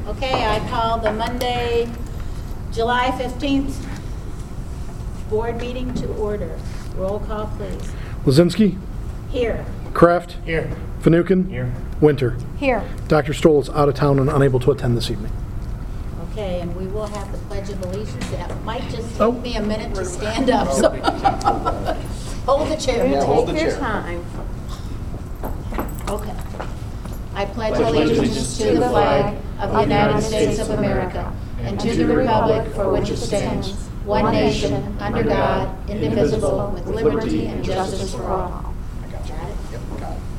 Okay, I call the Monday, July 15th board meeting to order. Roll call, please. Lazinski, Here. Kraft, Here. Fanouken, Here. Winter. Here. Dr. Stoll is out of town and unable to attend this evening. Okay, and we will have the Pledge of Allegiance. That might just Oh. take me a minute to stand up. So hold the chair. You hold the take your chair. time. Okay. I pledge allegiance to the flag of the United States of America and to the republic for which it stands, one nation, under God, indivisible, with liberty and justice for all. Got it. Yep, got it.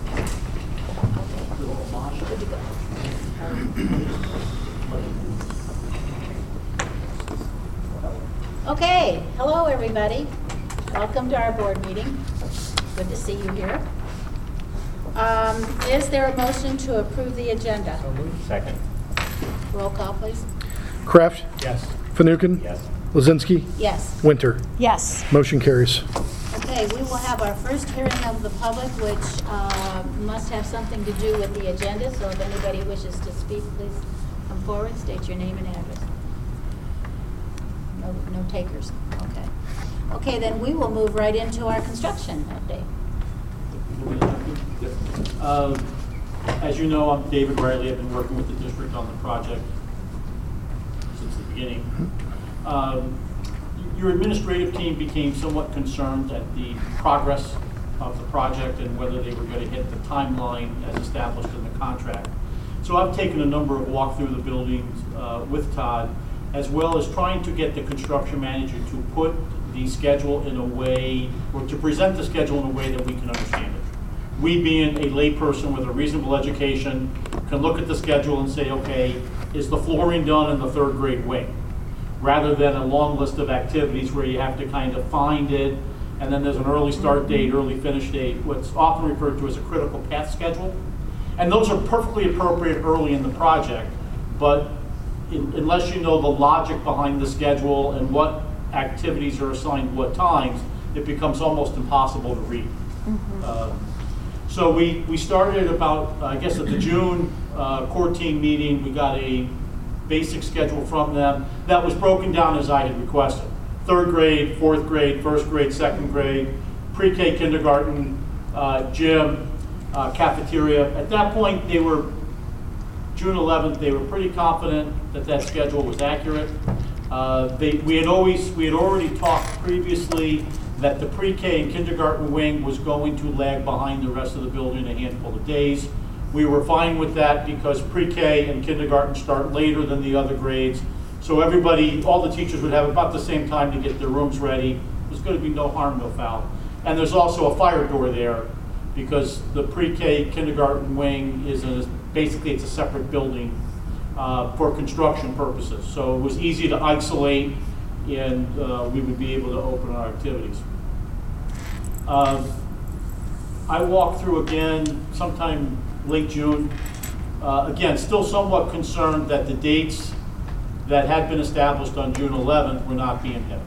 Good to go. Okay, hello everybody. Welcome to our board meeting. Good to see you here. Is there a motion to approve the agenda? So moved. Second. Roll call, please. Kraft, Yes. Fanouken, Yes. Lazinski, Yes. Winter. Yes. Motion carries. Okay, we will have our first hearing of the public, which must have something to do with the agenda, so if anybody wishes to speak, please come forward, state your name and address. No takers, okay. Okay, then we will move right into our construction update. As you know, I'm David Riley. I've been working with the district on the project since the beginning. Your administrative team became somewhat concerned at the progress of the project and whether they were going to hit the timeline as established in the contract. So I've taken a number of walk through the buildings with Todd, as well as trying to get the construction manager to put the schedule in a way, or to present the schedule in a way that we can understand it. We, being a layperson with a reasonable education, can look at the schedule and say, okay, is the flooring done in the third grade wing? Rather than a long list of activities where you have to kind of find it, and then there's an early start date, early finish date, what's often referred to as a critical path schedule. And those are perfectly appropriate early in the project, but unless you know the logic behind the schedule and what activities are assigned what times, it becomes almost impossible to read. So we started about, I guess at the June core team meeting, we got a basic schedule from them that was broken down as I had requested. Third grade, fourth grade, first grade, second grade, pre-K, kindergarten, gym, cafeteria. At that point, they were, June 11th, they were pretty confident that that schedule was accurate. We had already talked previously that the pre-K and kindergarten wing was going to lag behind the rest of the building a handful of days. We were fine with that because pre-K and kindergarten start later than the other grades. So everybody, all the teachers would have about the same time to get their rooms ready. There's going to be no harm, no foul. And there's also a fire door there because the pre-K kindergarten wing is basically it's a separate building for construction purposes. So it was easy to isolate and we would be able to open our activities. I walked through again sometime late June. Again, still somewhat concerned that the dates that had been established on June 11th were not being hit.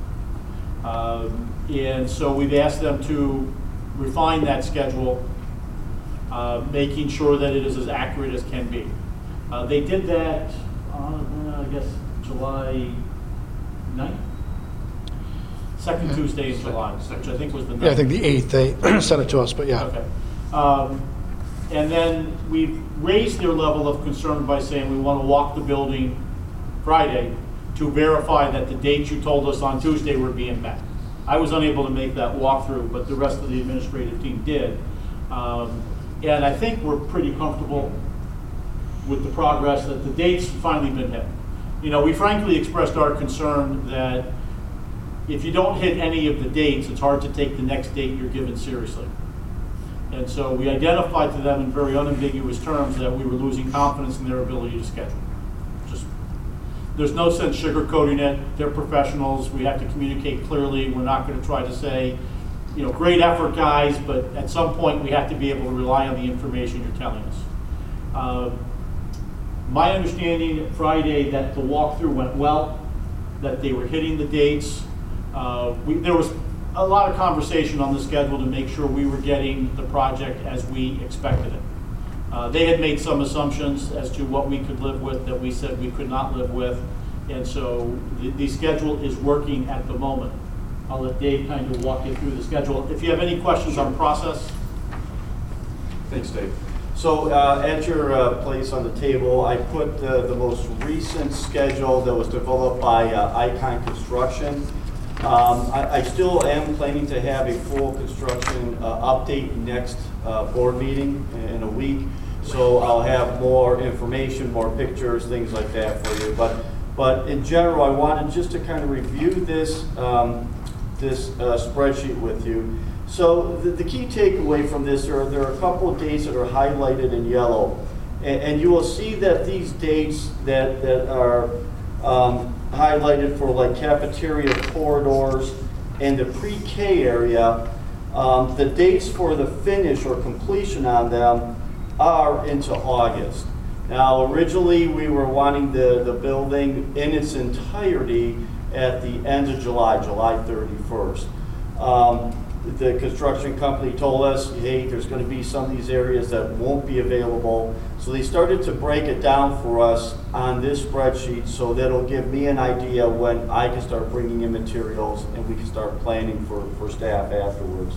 And so we've asked them to refine that schedule, making sure that it is as accurate as can be. They did that on, I guess, July 9th? Second Tuesday in July, which I think was the 9th. Yeah, I think the 8th, they sent it to us, but yeah. Okay. And then we've raised their level of concern by saying we want to walk the building Friday to verify that the dates you told us on Tuesday were being met. I was unable to make that walkthrough, but the rest of the administrative team did. And I think we're pretty comfortable with the progress that the dates have finally been hit. You know, we frankly expressed our concern that if you don't hit any of the dates, it's hard to take the next date you're given seriously. And so we identified to them in very unambiguous terms that we were losing confidence in their ability to schedule. Just, there's no sense sugarcoating it. They're professionals. We have to communicate clearly. We're not going to try to say, you know, great effort, guys, but at some point we have to be able to rely on the information you're telling us. My understanding Friday that the walkthrough went well, that they were hitting the dates. There was a lot of conversation on the schedule to make sure we were getting the project as we expected it. They had made some assumptions as to what we could live with that we said we could not live with. And so the schedule is working at the moment. I'll let Dave kind of walk you through the schedule. If you have any questions on process. Thanks, Dave. So at your place on the table, I put the most recent schedule that was developed by Icon Construction. I still am planning to have a full construction update next board meeting in a week. So I'll have more information, more pictures, things like that for you. But in general, I wanted just to kind of review this spreadsheet with you. So the key takeaway from this, there are a couple of dates that are highlighted in yellow. And you will see that these dates that are highlighted for like cafeteria corridors and the pre-K area, the dates for the finish or completion on them are into August. Now, originally we were wanting the building in its entirety at the end of July 31st. The construction company told us, hey, there's going to be some of these areas that won't be available. So they started to break it down for us on this spreadsheet, so that'll give me an idea when I can start bringing in materials and we can start planning for staff afterwards.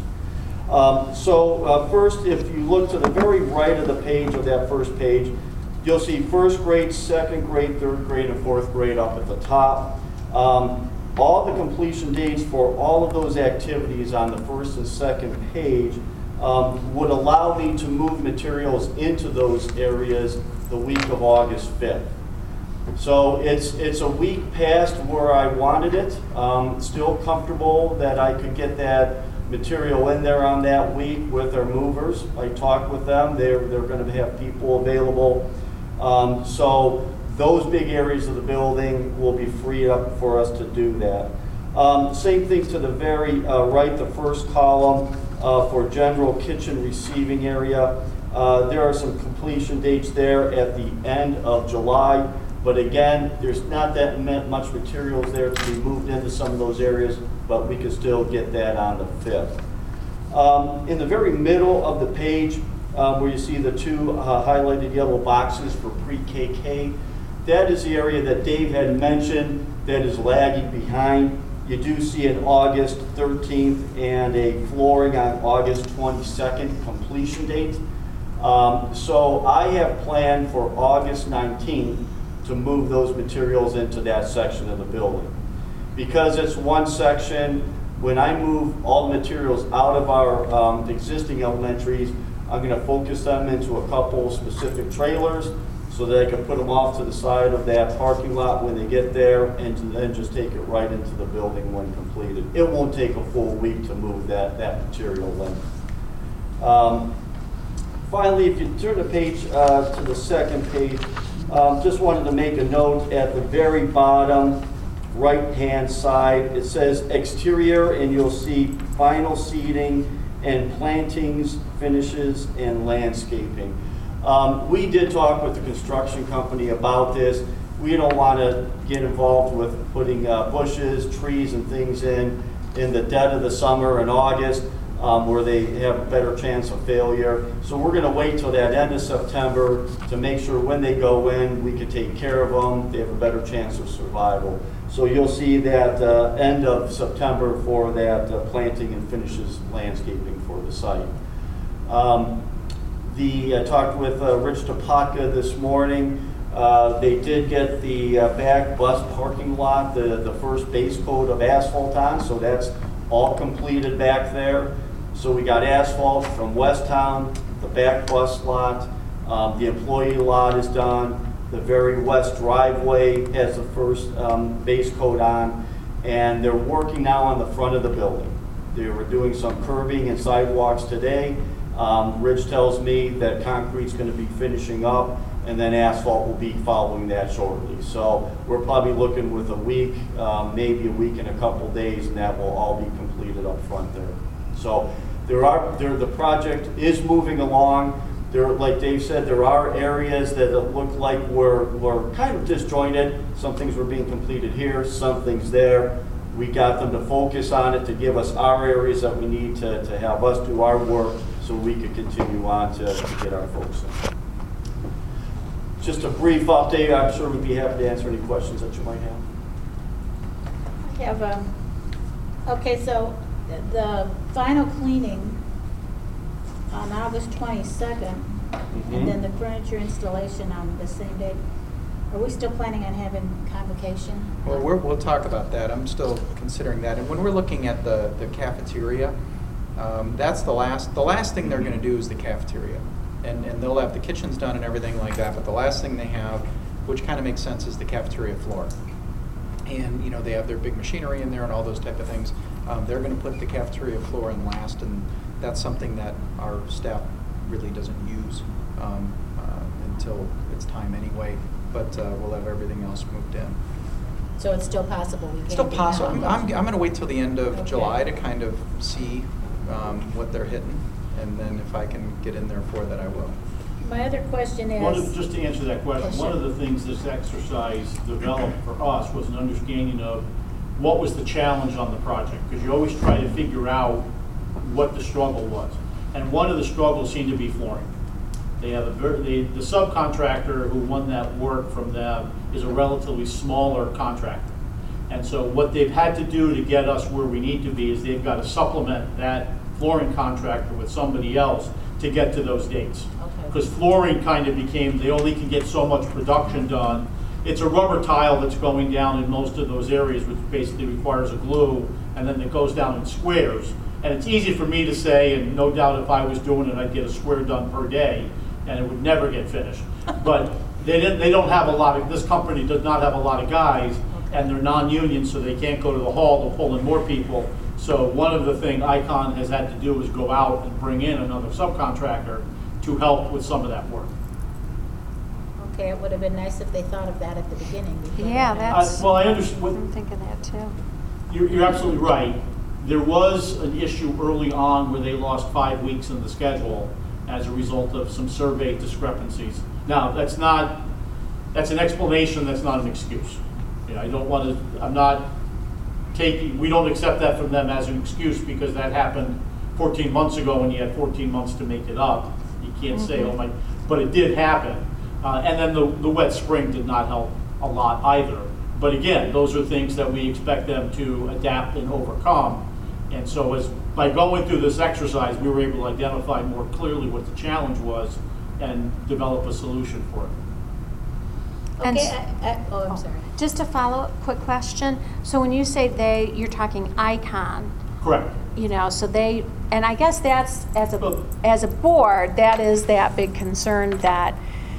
First, if you look to the very right of the page of that first page, you'll see first grade, second grade, third grade, and fourth grade up at the top. All the completion dates for all of those activities on the first and second page would allow me to move materials into those areas the week of August 5th. So it's a week past where I wanted it. Still comfortable that I could get that material in there on that week with our movers. I talked with them. They're going to have people available. So those big areas of the building will be freed up for us to do that. Same thing to the very right, the first column for general kitchen receiving area. There are some completion dates there at the end of July, but again, there's not that much materials there to be moved into some of those areas, but we can still get that on the 5th. In the very middle of the page, where you see the two highlighted yellow boxes for pre-KK, that is the area that Dave had mentioned that is lagging behind. You do see an August 13th and a flooring on August 22nd completion date. So I have planned for August 19th to move those materials into that section of the building. Because it's one section, when I move all the materials out of our existing elementaries, I'm going to focus them into a couple specific trailers so that I can put them off to the side of that parking lot when they get there, and then just take it right into the building when completed. It won't take a full week to move that material in. Finally, if you turn the page to the second page, just wanted to make a note at the very bottom right-hand side. It says exterior, and you'll see vinyl seating and plantings, finishes, and landscaping. We did talk with the construction company about this. We don't want to get involved with putting bushes, trees, and things in the dead of the summer in August, where they have a better chance of failure. So we're going to wait till that end of September to make sure when they go in, we can take care of them. They have a better chance of survival. So you'll see that end of September for that planting and finishes landscaping for the site. I talked with Rich Topaka this morning. They did get the back bus parking lot, the first base coat of asphalt on, so that's all completed back there. So we got asphalt from Westtown, the back bus lot, the employee lot is done, the very west driveway has the first base coat on, and they're working now on the front of the building. They were doing some curbing and sidewalks today. Rich tells me that concrete's going to be finishing up, and then asphalt will be following that shortly. So we're probably looking with a week, maybe a week and a couple days, and that will all be completed up front there. So the project is moving along. Like Dave said, there are areas that look like we're kind of disjointed. Some things were being completed here, some things there. We got them to focus on it to give us our areas that we need to have us do our work so we could continue on to get our folks in. just a brief update. I'm sure we'd be happy to answer any questions that you might have. I have, okay, so the final cleaning on August 22nd, and then the furniture installation on the same day. Are we still planning on having convocation? Well, we'll talk about that. I'm still considering that. And when we're looking at the cafeteria, that's the last thing they're going to do is the cafeteria. And they'll have the kitchens done and everything like that, but the last thing they have, which kind of makes sense, is the cafeteria floor. And, you know, they have their big machinery in there and all those type of things. They're going to put the cafeteria floor in last, and that's something that our staff really doesn't use until it's time anyway. But we'll have everything else moved in. So it's still possible we can? It's still do possible. that? I'm going to wait till the end of Okay. July to kind of see what they're hitting, and then if I can get in there for that, I will. My other question is... Just to answer that question, Yes, one sure. of the things this exercise developed for us was an understanding of what was the challenge on the project, because you always try to figure out what the struggle was. And one of the struggles seemed to be flooring. They have the subcontractor who won that work from them is a relatively smaller contractor. And so what they've had to do to get us where we need to be is they've got to supplement that flooring contractor with somebody else to get to those dates. Because flooring kind of became, they only can get so much production done. It's a rubber tile that's going down in most of those areas, which basically requires a glue, and then it goes down in squares. And it's easy for me to say, and no doubt if I was doing it, I'd get a square done per day, and it would never get finished. But they don't have a lot of, this company does not have a lot of guys, and they're non-union, so they can't go to the hall to pull in more people. So one of the things ICON has had to do is go out and bring in another subcontractor to help with some of that work. Okay, it would have been nice if they thought of that at the beginning. Yeah, that's, Well, I understand. I'm thinking that too. You're absolutely right. There was an issue early on where they lost 5 weeks in the schedule as a result of some survey discrepancies. Now, that's an explanation, that's not an excuse. You know, I don't want to, I'm not taking, we don't accept that from them as an excuse because that happened 14 months ago and you had 14 months to make it up. You can't say, oh my, but it did happen. And then the wet spring did not help a lot either. But again, those are things that we expect them to adapt and overcome. And so by going through this exercise, we were able to identify more clearly what the challenge was and develop a solution for it. And Okay, oh, I'm sorry. Just a follow-up quick question. So when you say they, you're talking ICON, Correct. you know, so they, and I guess that's, as a board, that is that big concern that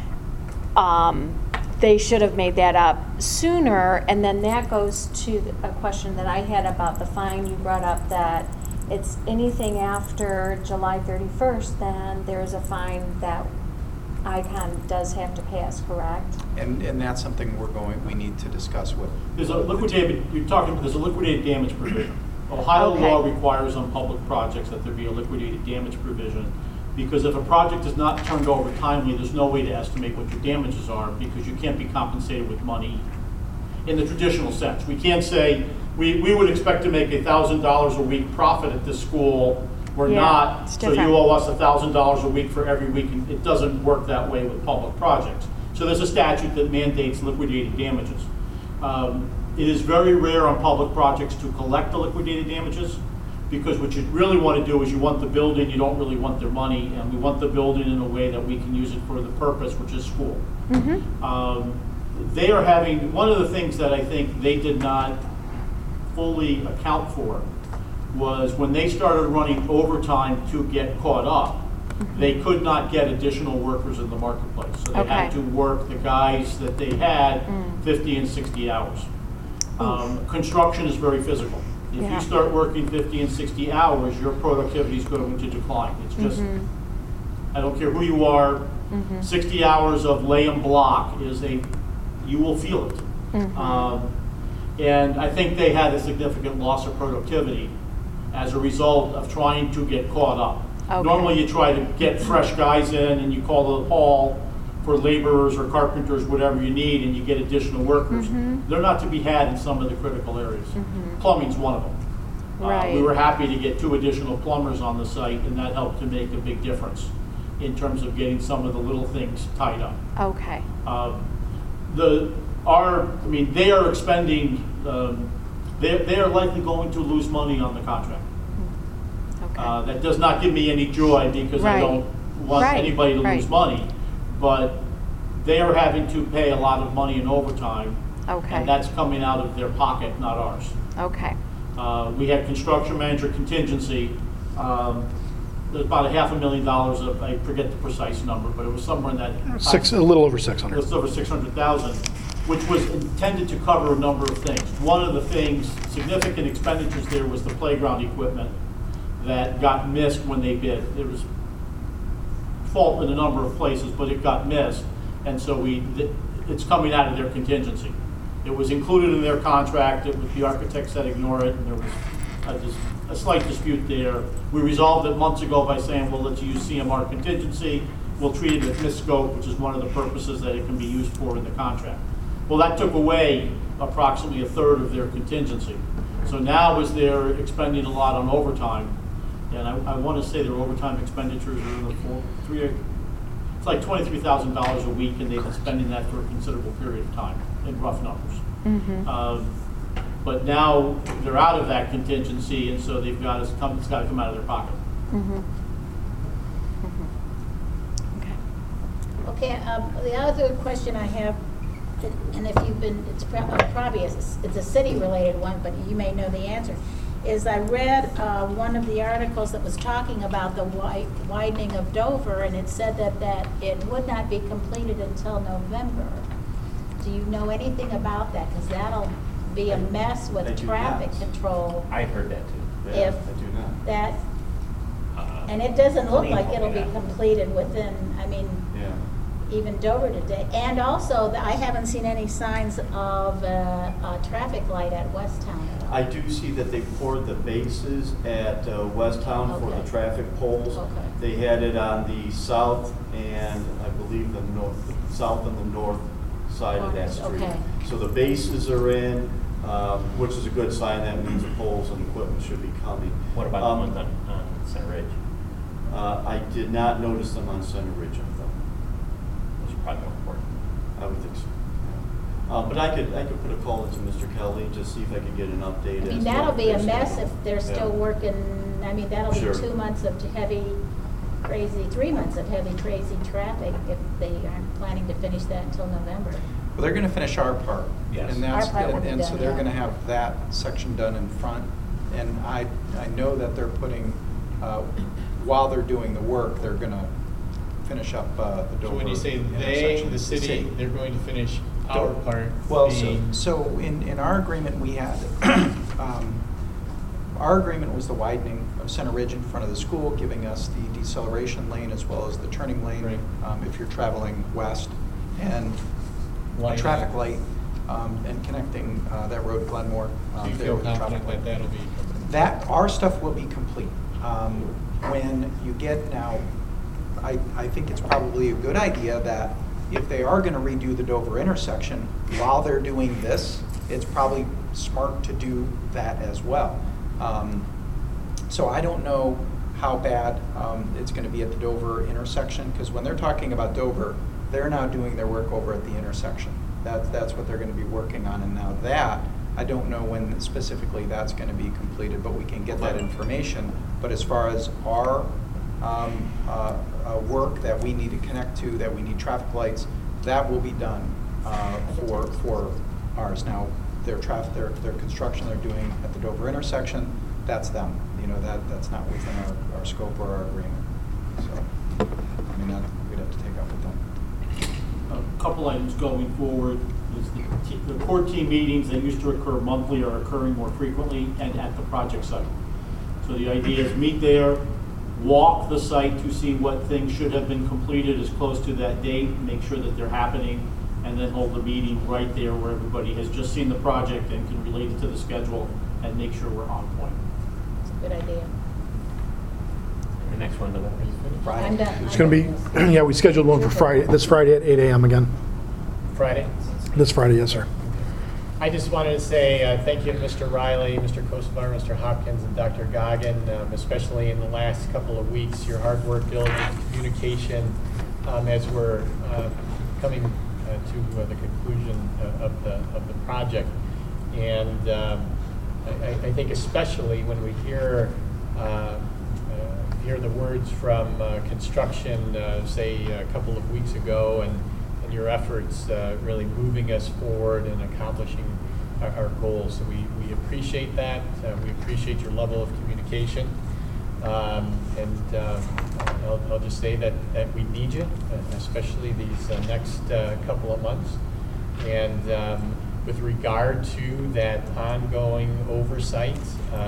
they should have made that up sooner. And then that goes to a question that I had about the fine. You brought up that it's anything after July 31st, then there's a fine that ICON does have to pass, correct? And that's something we need to discuss with. There's a liquidated, there's a liquidated damage provision. Ohio Okay. law requires on public projects that there be a liquidated damage provision, because if a project is not turned over timely, there's no way to estimate what your damages are, because you can't be compensated with money in the traditional sense. We can't say, we would expect to make $1,000 a week profit at this school. We're Yeah, not, it's so different. you owe us $1,000 a week for every week. And it doesn't work that way with public projects. So there's a statute that mandates liquidated damages. It is very rare on public projects to collect the liquidated damages, because what you really want to do is you want the building, you don't really want their money, and we want the building in a way that we can use it for the purpose, which is school. They are having, one of the things that I think they did not fully account for was when they started running overtime to get caught up, they could not get additional workers in the marketplace. So they had Okay. to work the guys that they had 50 and 60 hours. Construction is very physical. If Yeah. you start working 50 and 60 hours, your productivity is going to decline. It's just, I don't care who you are, 60 hours of lay and block you will feel it. And I think they had a significant loss of productivity as a result of trying to get caught up. Okay. Normally you try to get fresh guys in and you call the hall for laborers or carpenters, whatever you need, and you get additional workers. They're not to be had in some of the critical areas. Plumbing's one of them. Right. We were happy to get 2 additional plumbers on the site, and that helped to make a big difference. in terms of getting some of the little things tied up. Okay. They are expending, they are likely going to lose money on the contract. Okay. That does not give me any joy because I Right. don't want Right, anybody to lose right. money. But they are having to pay a lot of money in overtime. Okay. And that's coming out of their pocket, not ours. Okay. We had construction manager contingency. There's about $500,000 of, I forget the precise number, but it was somewhere in that. A little over 600. Just over 600,000, which was intended to cover a number of things. One of the things, significant expenditures there was the playground equipment that got missed when they bid. There was fault in a number of places, but it got missed, and so it's coming out of their contingency. It was included in their contract. The architect said ignore it, and there was a slight dispute there. We resolved it months ago by saying, well, let's use CMR contingency. We'll treat it as missed scope, which is one of the purposes that it can be used for in the contract. Well, that took away approximately a third of their contingency. So now as they're expending a lot on overtime, and I want to say their overtime expenditures are in the it's like $23,000 a week, and they've been spending that for a considerable period of time in rough numbers. But now they're out of that contingency, and so it's got to come out of their pocket. Okay. Okay, the other question I have, and if you've been, it's probably it's a city-related one, but you may know the answer, is I read one of the articles that was talking about the widening of Dover, and it said that it would not be completed until November. Do you know anything about that? Because that'll be a mess I with do traffic not. control. I heard that too. Yeah, If I do not. that, and it doesn't look like it'll be Yeah. completed within, I mean, Yeah. even Dover today. And also, I haven't seen any signs of a traffic light at Westtown at all. I do see that they poured the bases at Westtown for Okay. the traffic poles. Okay. They had it on the south and I believe the south and the north side of that street. Okay. So the bases are in, which is a good sign. That means the poles and equipment should be coming. What about the ones on Center Ridge? I did not notice them on Center Ridge, I thought. Those are probably more important. I would think so. Yeah. But I could put a call into Mr. Kelly to see if I could get an update. I as mean, to that'll be a their mess schedule. if they're still Yeah. working, I mean, that'll be Sure. 2 months of heavy, crazy, 3 months of heavy, crazy traffic if they aren't planning to finish that until November. Well, they're gonna finish our part. Yes. And that's, Our part will be and so done, they're yeah. gonna have that section done in front. And I know that they're putting, while they're doing the work, they're gonna finish up the Dover. So when you say they, intersection. the city, they're going to finish our Dover. part. Well, being- so in our agreement, we had, our agreement was the widening of Center Ridge in front of the school, giving us the deceleration lane as well as the turning lane Right. if you're traveling west, and a Lining traffic up. light and connecting that road to Glenmore. So you there feel with the traffic confident light. that that'll be. That, our stuff will be complete. When you get now, I think it's probably a good idea that if they are gonna redo the Dover intersection, while they're doing this, it's probably smart to do that as well. So I don't know how bad it's gonna be at the Dover intersection, because when they're talking about Dover, they're now doing their work over at the intersection. That's what they're gonna be working on, and now that, I don't know when specifically that's gonna be completed, but we can get that information. But as far as our work that we need to connect to, that we need traffic lights, that will be done for ours. Now, their construction they're doing at the Dover intersection, that's them. You know, that's not within our scope or our agreement. So, I mean, that we'd have to take up with them. A couple items going forward is the core team meetings that used to occur monthly are occurring more frequently and at the project site. So the idea is meet there, walk the site to see what things should have been completed as close to that date, make sure that they're happening, and then hold the meeting right there where everybody has just seen the project and can relate it to the schedule and make sure we're on point. It's a good idea. The next one, November. Friday. I'm done. It's going to be, yeah, we scheduled one for Friday, this Friday at 8 a.m. again. Friday? This Friday, yes, sir. I just wanted to say thank you to Mr. Riley, Mr. Kosovar, Mr. Hopkins, and Dr. Goggin, especially in the last couple of weeks. Your hard work, diligence, communication, as we're coming to the conclusion of the project. And I think especially when we hear the words from construction, say a couple of weeks ago, and your efforts really moving us forward and accomplishing our goals. So we appreciate that. We appreciate your level of communication. And I'll just say that we need you, especially these next couple of months. And with regard to that ongoing oversight,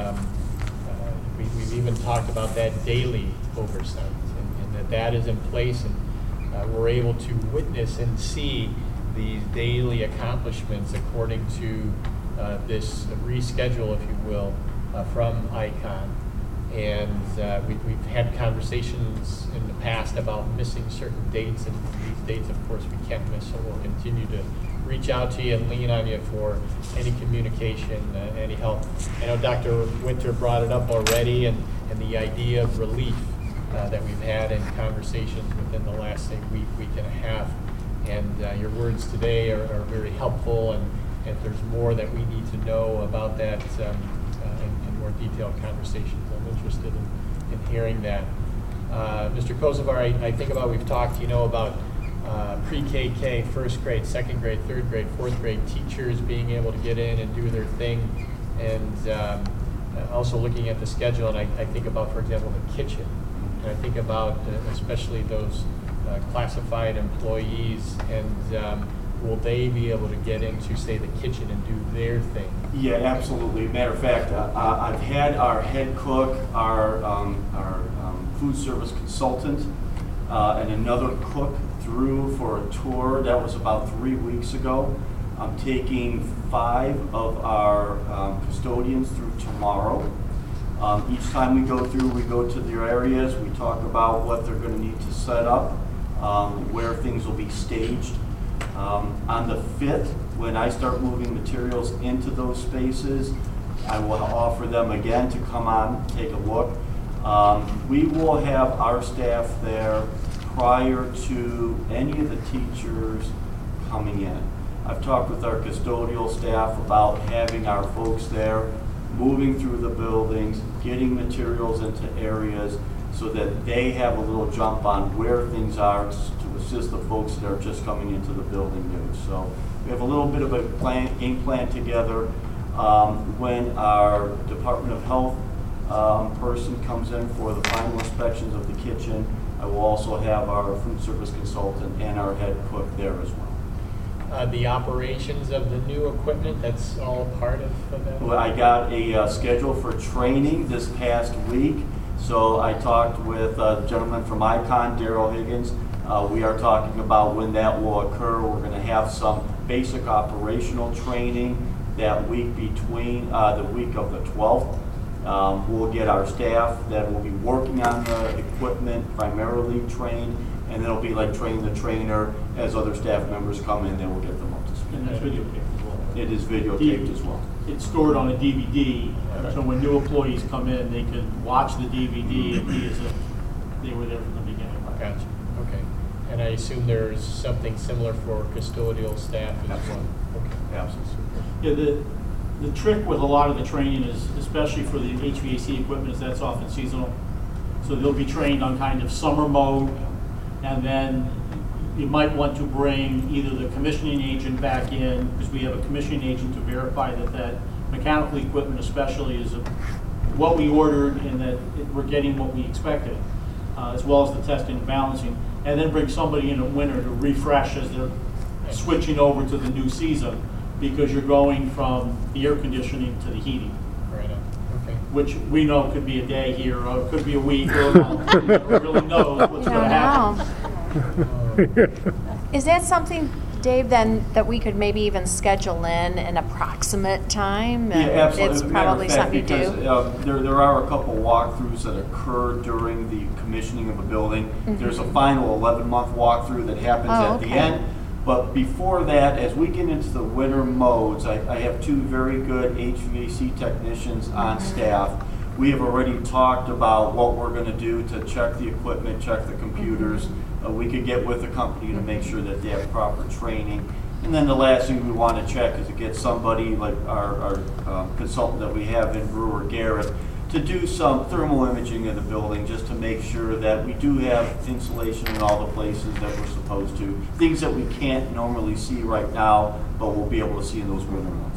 we've even talked about that daily oversight, and that is in place, and we're able to witness and see these daily accomplishments according to this reschedule, if you will, from ICON. And we've had conversations in the past about missing certain dates, and these dates, of course, we can't miss, so we'll continue to reach out to you and lean on you for any communication, any help. I know Dr. Winter brought it up already, and the idea of relief that we've had in conversations within the last, say, week and a half. And your words today are very helpful, and if there's more that we need to know about that in more detailed conversations, I'm interested in hearing that. Mr. Kosovar, I think about, we've talked, about pre-KK, first grade, second grade, third grade, fourth grade teachers being able to get in and do their thing, and also looking at the schedule, and I think about, for example, the kitchen. And I think about especially those classified employees, and will they be able to get into, say, the kitchen and do their thing? Yeah, absolutely. Matter of fact, I've had our head cook, our food service consultant, and another cook through for a tour. That was about 3 weeks ago. I'm taking 5 of our custodians through tomorrow. Each time we go through, we go to their areas, we talk about what they're going to need to set up, where things will be staged. On the 5th, when I start moving materials into those spaces, I will offer them again to come on, take a look. We will have our staff there prior to any of the teachers coming in. I've talked with our custodial staff about having our folks there, moving through the buildings, getting materials into areas so that they have a little jump on where things are to assist the folks that are just coming into the building new. So we have a little bit of a game plan together. When our Department of Health person comes in for the final inspections of the kitchen, I will also have our food service consultant and our head cook there as well. The operations of the new equipment, that's all part of that? Well, I got a schedule for training this past week. So I talked with a gentleman from ICON, Daryl Higgins. We are talking about when that will occur. We're going to have some basic operational training that week between the week of the 12th. We'll get our staff that will be working on the equipment primarily trained, and then it'll be like training the trainer. As other staff members come in, then we'll get them up to speed. And that's videotaped as well. It is videotaped as well. It's stored on a DVD, so when new employees come in, they can watch the DVD and be as if they were there from the beginning. Gotcha. Okay. And I assume there's something similar for custodial staff as well? Okay. Absolutely. Yeah, the trick with a lot of the training is, especially for the HVAC equipment, is that's often seasonal. So they'll be trained on kind of summer mode, and then you might want to bring either the commissioning agent back in, because we have a commissioning agent to verify that mechanical equipment especially is what we ordered and that we're getting what we expected, as well as the testing and balancing, and then bring somebody in the winter to refresh as they're switching over to the new season, because you're going from the air conditioning to the heating. Right on. Okay. Which we know could be a day here, or it could be a week, or a month. Nobody really knows what's going to happen. Is that something, Dave, then that we could maybe even schedule in an approximate time? Yeah, absolutely. It's As a matter probably of fact, something you do. because, there are a couple walkthroughs that occur during the commissioning of a building. Mm-hmm. There's a final 11-month walkthrough that happens Oh, at the okay. end. But before that, as we get into the winter modes, I have two very good HVAC technicians on staff. We have already talked about what we're going to do to check the equipment, check the computers. We could get with the company to make sure that they have proper training. And then the last thing we want to check is to get somebody like our consultant that we have in Brewer Garrett to do some thermal imaging of the building just to make sure that we do have insulation in all the places that we're supposed to. Things that we can't normally see right now, but we'll be able to see in those winter months.